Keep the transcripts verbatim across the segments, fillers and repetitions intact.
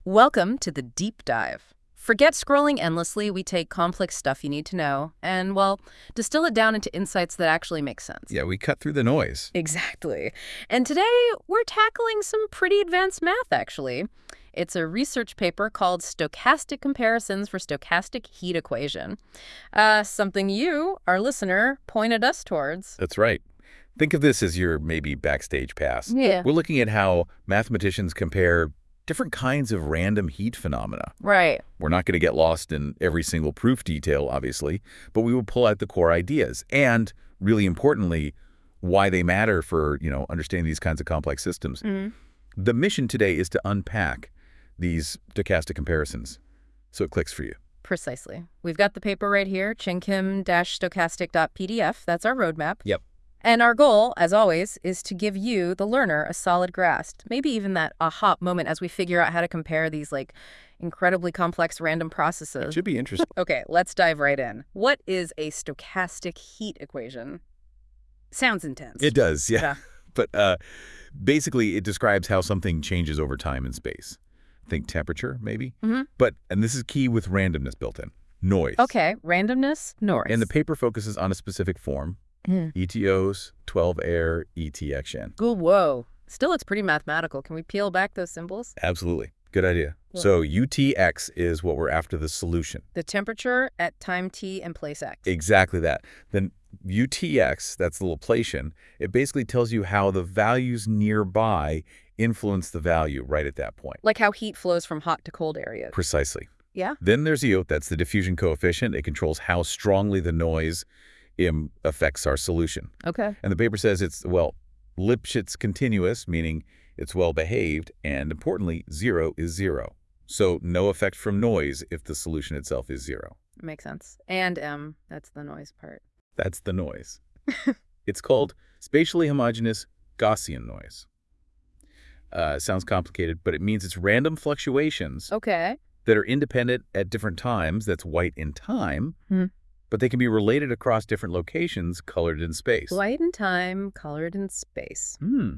Welcome to the deep dive. Forget scrolling endlessly. We take complex stuff you need to know and, well, distill it down into insights that actually make sense. Yeah, we cut through the noise. Exactly. And today we're tackling some pretty advanced math, actually. It's a research paper called Stochastic Comparisons for Stochastic Heat Equation. Uh, something you, our listener, pointed us towards. That's right. Think of this as your maybe backstage pass. Yeah. We're looking at how mathematicians compare different kinds of random heat phenomena. Right. We're not going to get lost in every single proof detail, obviously, but we will pull out the core ideas and, really importantly, why they matter for, you know, understanding these kinds of complex systems. Mm-hmm. The mission today is to unpack these stochastic comparisons so it clicks for you. Precisely. We've got the paper right here, chinkim dash stochastic dot p d f. That's our roadmap. Yep. And our goal, as always, is to give you, the learner, a solid grasp, maybe even that aha moment as we figure out how to compare these, like, incredibly complex random processes. It should be interesting. Okay, let's dive right in. What is a stochastic heat equation? Sounds intense. It does, yeah. Yeah. But uh, basically, it describes how something changes over time in space. Think temperature, maybe. Mm-hmm. But, and this is key with randomness built in, noise. Okay, randomness, noise. And the paper focuses on a specific form, Mm. E T Os, twelve air, E T X N. Cool, whoa. Still, it's pretty mathematical. Can we peel back those symbols? Absolutely. Good idea. Cool. So U T X is what we're after, the solution. The temperature at time t and place x. Exactly that. Then U T X, that's the Laplacian, it basically tells you how the values nearby influence the value right at that point. Like how heat flows from hot to cold areas. Precisely. Yeah? Then there's E O, that's the diffusion coefficient. It controls how strongly the noise um, affects our solution. Okay. And the paper says it's, well, Lipschitz continuous, meaning it's well-behaved, and importantly, zero is zero. So no effect from noise if the solution itself is zero. Makes sense. And M, that's the noise part. That's the noise. It's called spatially homogeneous Gaussian noise. Uh, sounds complicated, but it means it's random fluctuations Okay. that are independent at different times, that's white in time, Hmm. but they can be related across different locations colored in space. Light in time, colored in space. Hmm,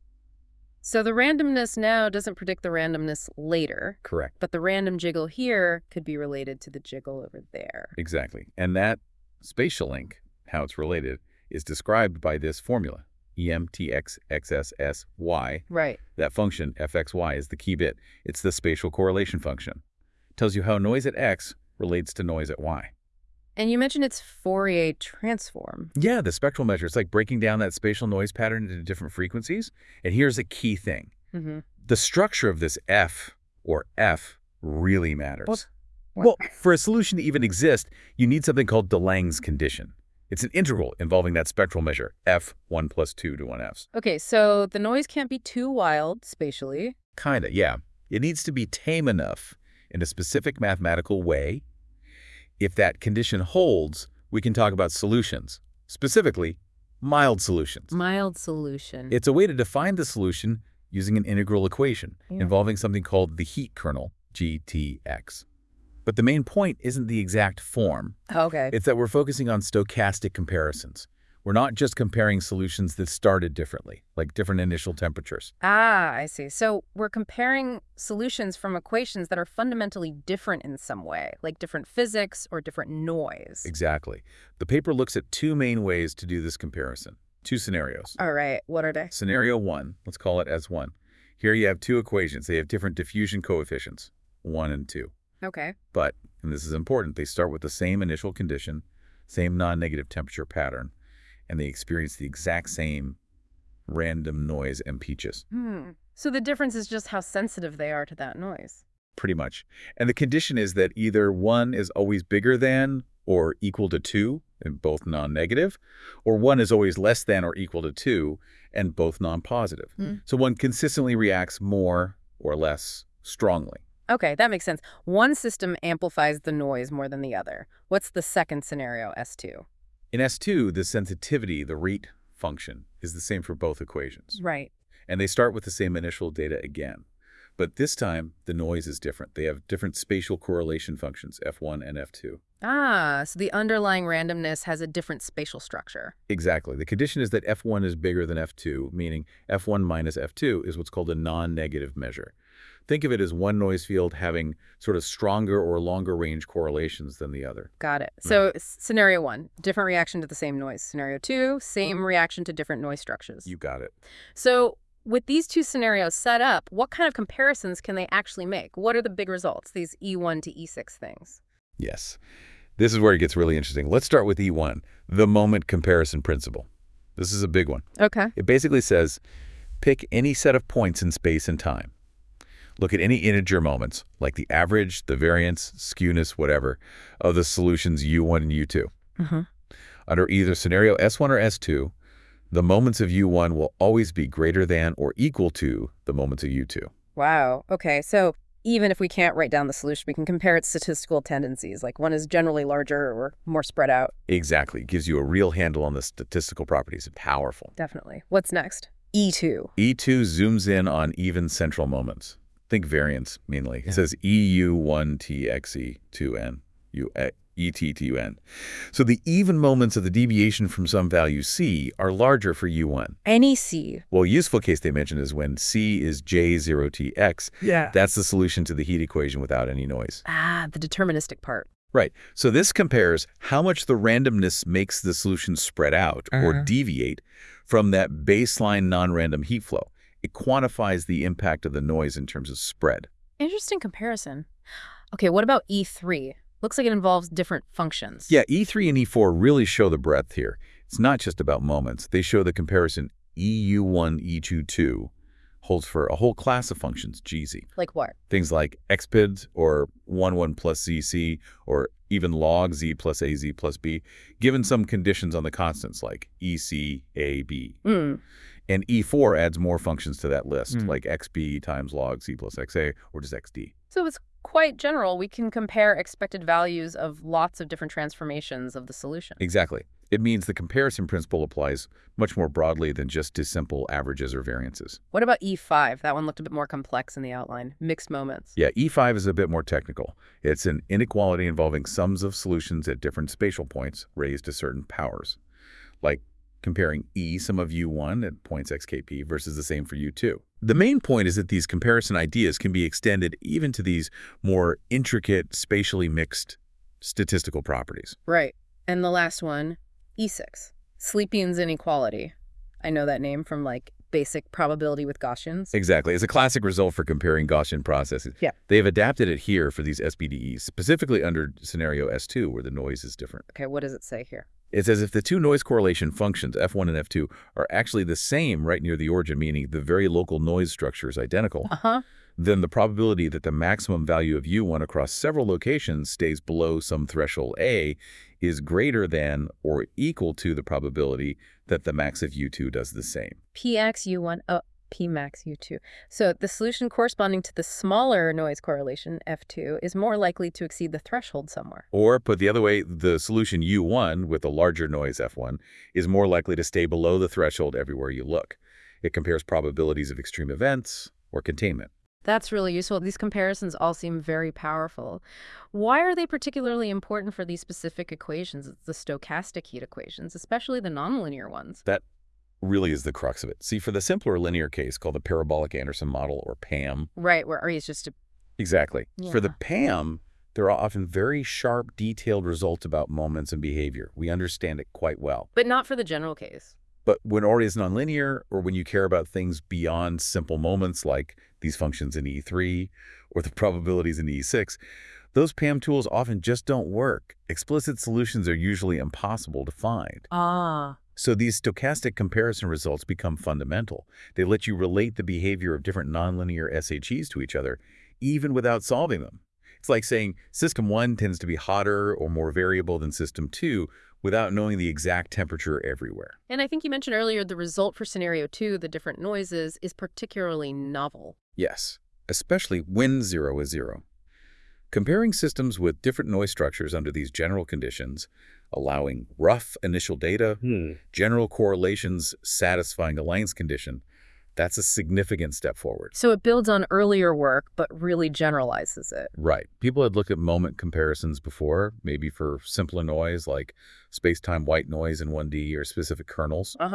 So the randomness now doesn't predict the randomness later, correct. but the random jiggle here could be related to the jiggle over there. Exactly. And that spatial link, how it's related, is described by this formula, E M T X X S S Y. Right. That function, f x y, is the key bit. It's the spatial correlation function. It tells you how noise at x relates to noise at y. And you mentioned it's Fourier transform. Yeah, the spectral measure. It's like breaking down that spatial noise pattern into different frequencies. And here's a key thing. Mm-hmm. The structure of this f, or f, really matters. What? Well, for a solution to even exist, you need something called de Lang's condition. It's an integral involving that spectral measure, f one plus two to one f's. Okay, so the noise can't be too wild spatially. Kinda, yeah. It needs to be tame enough in a specific mathematical way. If that condition holds, we can talk about solutions, specifically mild solutions. Mild solution. It's a way to define the solution using an integral equation Yeah. involving something called the heat kernel, G T X. But the main point isn't the exact form. Okay. It's that we're focusing on stochastic comparisons. We're not just comparing solutions that started differently, like different initial temperatures. Ah, I see. So we're comparing solutions from equations that are fundamentally different in some way, like different physics or different noise. Exactly. The paper looks at two main ways to do this comparison, two scenarios. All right, what are they? Scenario one, let's call it S one. Here you have two equations. They have different diffusion coefficients, one and two. Okay. But, and this is important, they start with the same initial condition, same non-negative temperature pattern, and they experience the exact same random noise and pitches. Hmm. So the difference is just how sensitive they are to that noise. Pretty much. And the condition is that either one is always bigger than or equal to two, and both non-negative, or one is always less than or equal to two, and both non-positive. Hmm. So one consistently reacts more or less strongly. Okay, that makes sense. One system amplifies the noise more than the other. What's the second scenario, S two? In S two, the sensitivity, the rate function, is the same for both equations. Right. And they start with the same initial data again. But this time, the noise is different. They have different spatial correlation functions, F one and F two. Ah, so the underlying randomness has a different spatial structure. Exactly. The condition is that F one is bigger than F two, meaning F one minus F two is what's called a non-negative measure. Think of it as one noise field having sort of stronger or longer range correlations than the other. Got it. So s- scenario one, different reaction to the same noise. Scenario two, same reaction to different noise structures. You got it. So with these two scenarios set up, what kind of comparisons can they actually make? What are the big results, these E one to E six things? Yes. This is where it gets really interesting. Let's start with E one, the moment comparison principle. This is a big one. Okay. It basically says, pick any set of points in space and time. Look at any integer moments, like the average, the variance, skewness, whatever, of the solutions U one and U two. Mm-hmm. Under either scenario S one or S two, the moments of U one will always be greater than or equal to the moments of U two. Wow. Okay. So even if we can't write down the solution, we can compare its statistical tendencies, like one is generally larger or more spread out. Exactly. It gives you a real handle on the statistical properties. It's powerful. Definitely. What's next? E two. E two zooms in on even central moments. Think variance, mainly. Yeah. It says E U one T X E two N, U, E T T U N. So the even moments of the deviation from some value C are larger for U one. Any C. Well, a useful case they mention is when C is J zero T X. Yeah. That's the solution to the heat equation without any noise. Ah, the deterministic part. Right. So this compares how much the randomness makes the solution spread out or Uh-huh. deviate from that baseline non-random heat flow. It quantifies the impact of the noise in terms of spread. Interesting comparison. Okay, what about E three? Looks like it involves different functions. Yeah, E three and E four really show the breadth here. It's not just about moments. They show the comparison E U one E two two holds for a whole class of functions, G Z. Like what? Things like X P I D or one one plus Z C or even log Z plus A Z plus B, given some conditions on the constants like E C, A, B. Mm. And E four adds more functions to that list, Mm. like X B times log Z plus X A or just X D. So it's quite general. We can compare expected values of lots of different transformations of the solution. Exactly. It means the comparison principle applies much more broadly than just to simple averages or variances. What about E five? That one looked a bit more complex in the outline. Mixed moments. Yeah, E five is a bit more technical. It's an inequality involving sums of solutions at different spatial points raised to certain powers, like comparing E sum of U one at points X K P versus the same for U two. The main point is that these comparison ideas can be extended even to these more intricate, spatially mixed statistical properties. Right. And the last one, E six. Slepian's inequality. I know that name from like basic probability with Gaussians. Exactly. It's a classic result for comparing Gaussian processes. Yeah. They've adapted it here for these S B D Es, specifically under scenario S two, where the noise is different. Okay, what does it say here? It's as if the two noise correlation functions, F one and F two, are actually the same right near the origin, meaning the very local noise structure is identical. Uh-huh. Then the probability that the maximum value of U one across several locations stays below some threshold A is greater than or equal to the probability that the max of U two does the same. P X U one, oh, P max U two. So the solution corresponding to the smaller noise correlation, F two, is more likely to exceed the threshold somewhere. Or, put the other way, the solution U one with the larger noise F one is more likely to stay below the threshold everywhere you look. It compares probabilities of extreme events or containment. That's really useful. These comparisons all seem very powerful. Why are they particularly important for these specific equations, the stochastic heat equations, especially the nonlinear ones? That really is the crux of it. See, for the simpler linear case called the parabolic Anderson model, or P A M. Right, where R is just a... Exactly. For the Yeah. P A M, there are often very sharp, detailed results about moments and behavior. We understand it quite well. But not for the general case. But when R is nonlinear, or when you care about things beyond simple moments like these functions in E three or the probabilities in E six, those P A M tools often just don't work. Explicit solutions are usually impossible to find. Ah. So these stochastic comparison results become fundamental. They let you relate the behavior of different nonlinear S H Es to each other, even without solving them. It's like saying system one tends to be hotter or more variable than system two without knowing the exact temperature everywhere. And I think you mentioned earlier the result for scenario two, the different noises, is particularly novel. Yes, especially when zero is zero. Comparing systems with different noise structures under these general conditions, allowing rough initial data, Hmm. general correlations satisfying a Lang's condition, that's a significant step forward. So it builds on earlier work, but really generalizes it. Right. People had looked at moment comparisons before, maybe for simpler noise like space-time white noise in one D or specific kernels. Uh-huh.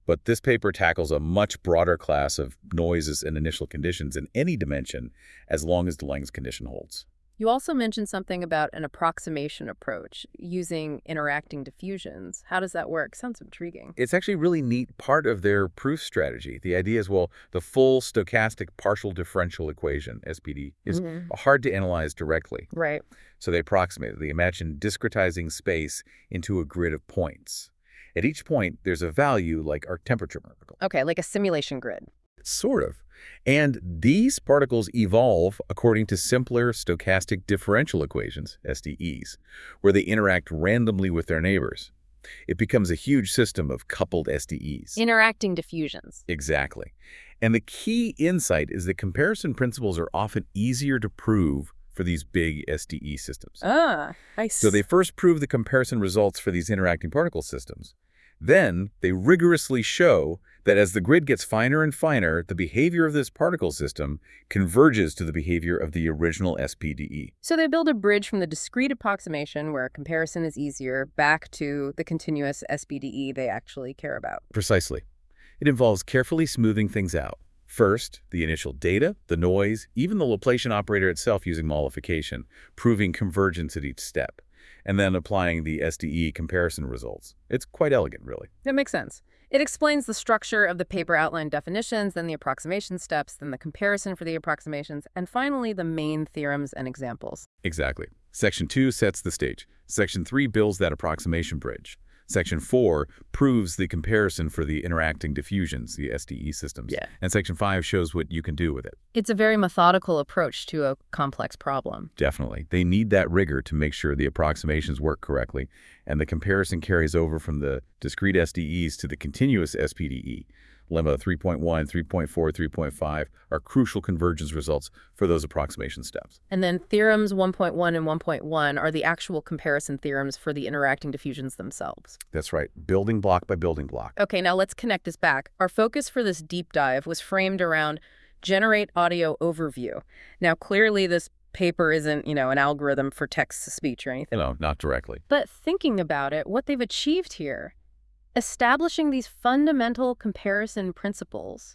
But this paper tackles a much broader class of noises and initial conditions in any dimension as long as Delange's condition holds. You also mentioned something about an approximation approach using interacting diffusions. How does that work? Sounds intriguing. It's actually a really neat part of their proof strategy. The idea is, well, the full stochastic partial differential equation, S P D, is Mm-hmm. hard to analyze directly. Right. So they approximate it. They imagine discretizing space into a grid of points. At each point, there's a value like our temperature particle. Okay, like a simulation grid. Sort of. And these particles evolve according to simpler stochastic differential equations, S D Es, where they interact randomly with their neighbors. It becomes a huge system of coupled S D Es. Interacting diffusions. Exactly. And the key insight is that comparison principles are often easier to prove for these big S D E systems. Ah, I see. So they first prove the comparison results for these interacting particle systems. Then they rigorously show that as the grid gets finer and finer, the behavior of this particle system converges to the behavior of the original S P D E. So they build a bridge from the discrete approximation, where comparison is easier, back to the continuous S P D E they actually care about. Precisely. It involves carefully smoothing things out. First, the initial data, the noise, even the Laplacian operator itself using mollification, proving convergence at each step, and then applying the S D E comparison results. It's quite elegant, really. That makes sense. It explains the structure of the paper outline definitions, then the approximation steps, then the comparison for the approximations, and finally the main theorems and examples. Exactly. Section two sets the stage. Section three builds that approximation bridge. Section four proves the comparison for the interacting diffusions, the S D E systems. Yeah. And Section five shows what you can do with it. It's a very methodical approach to a complex problem. Definitely. They need that rigor to make sure the approximations work correctly, and the comparison carries over from the discrete S D Es to the continuous S P D E. Lemma three point one, three point four, three point five are crucial convergence results for those approximation steps. And then theorems one point one and one point one are the actual comparison theorems for the interacting diffusions themselves. That's right, building block by building block. Okay, now let's connect this back. Our focus for this deep dive was framed around generate audio overview. Now, clearly this paper isn't, you know, an algorithm for text-to-speech or anything. No, not directly. But thinking about it, what they've achieved here, establishing these fundamental comparison principles,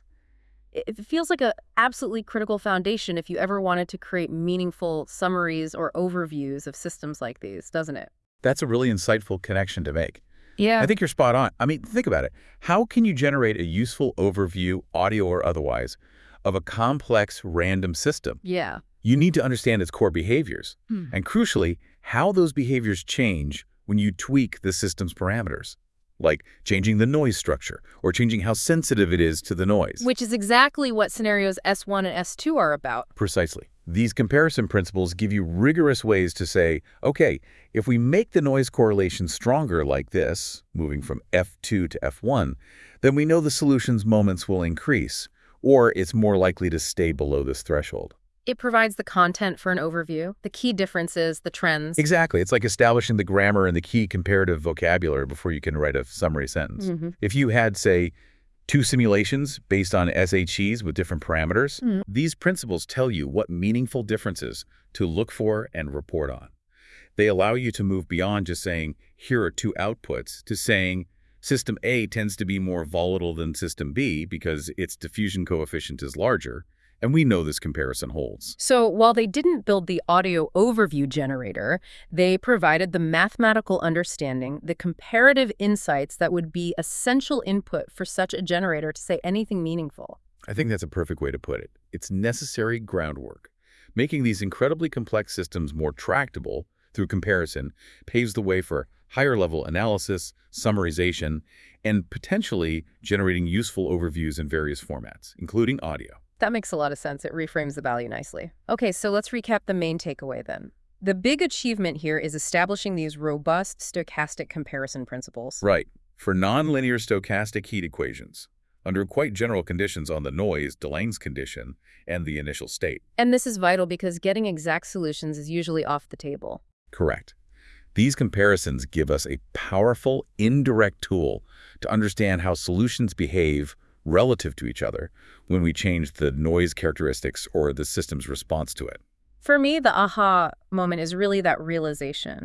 it feels like an absolutely critical foundation if you ever wanted to create meaningful summaries or overviews of systems like these, doesn't it? That's a really insightful connection to make. Yeah. I think you're spot on. I mean, think about it. How can you generate a useful overview, audio or otherwise, of a complex random system? Yeah. You need to understand its core behaviors, Hmm. and crucially, how those behaviors change when you tweak the system's parameters, like changing the noise structure or changing how sensitive it is to the noise. Which is exactly what scenarios S one and S two are about. Precisely. These comparison principles give you rigorous ways to say, okay, if we make the noise correlation stronger like this, moving from F two to F one, then we know the solution's moments will increase, or it's more likely to stay below this threshold. It provides the content for an overview, the key differences, the trends. Exactly. It's like establishing the grammar and the key comparative vocabulary before you can write a summary sentence. Mm-hmm. If you had, say, two simulations based on S H Es with different parameters, Mm-hmm. these principles tell you what meaningful differences to look for and report on. They allow you to move beyond just saying, here are two outputs, to saying, system A tends to be more volatile than system B because its diffusion coefficient is larger, and we know this comparison holds. So while they didn't build the audio overview generator, they provided the mathematical understanding, the comparative insights that would be essential input for such a generator to say anything meaningful. I think that's a perfect way to put it. It's necessary groundwork. Making these incredibly complex systems more tractable through comparison paves the way for higher-level analysis, summarization, and potentially generating useful overviews in various formats, including audio. That makes a lot of sense. It reframes the value nicely. Okay, so let's recap the main takeaway then. The big achievement here is establishing these robust stochastic comparison principles. Right. For nonlinear stochastic heat equations, under quite general conditions on the noise, Delange's condition, and the initial state. And this is vital because getting exact solutions is usually off the table. Correct. These comparisons give us a powerful, indirect tool to understand how solutions behave relative to each other when we change the noise characteristics or the system's response to it. For me, the aha moment is really that realization.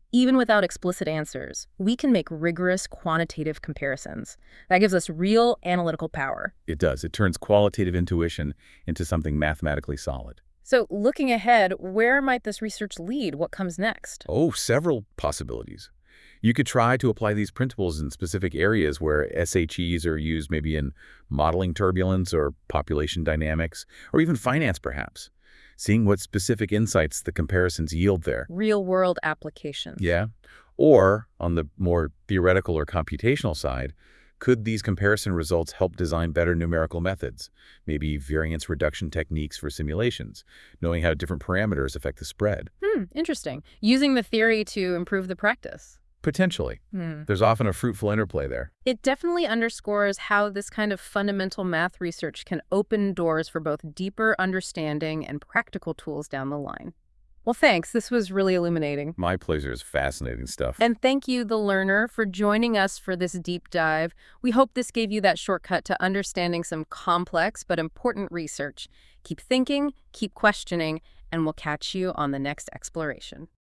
Even without explicit answers, we can make rigorous quantitative comparisons. That gives us real analytical power. It does. It turns qualitative intuition into something mathematically solid. So looking ahead, where might this research lead? What comes next? Oh, several possibilities. You could try to apply these principles in specific areas where S H Es are used, maybe in modeling turbulence or population dynamics, or even finance perhaps, seeing what specific insights the comparisons yield there. Real-world applications. Yeah. Or, on the more theoretical or computational side, could these comparison results help design better numerical methods, maybe variance reduction techniques for simulations, knowing how different parameters affect the spread? Hmm, interesting. Using the theory to improve the practice. Potentially. Hmm. There's often a fruitful interplay there. It definitely underscores how this kind of fundamental math research can open doors for both deeper understanding and practical tools down the line. Well, thanks. This was really illuminating. My pleasure. Is fascinating stuff. And thank you, the learner, for joining us for this deep dive. We hope this gave you that shortcut to understanding some complex but important research. Keep thinking, keep questioning, and we'll catch you on the next exploration.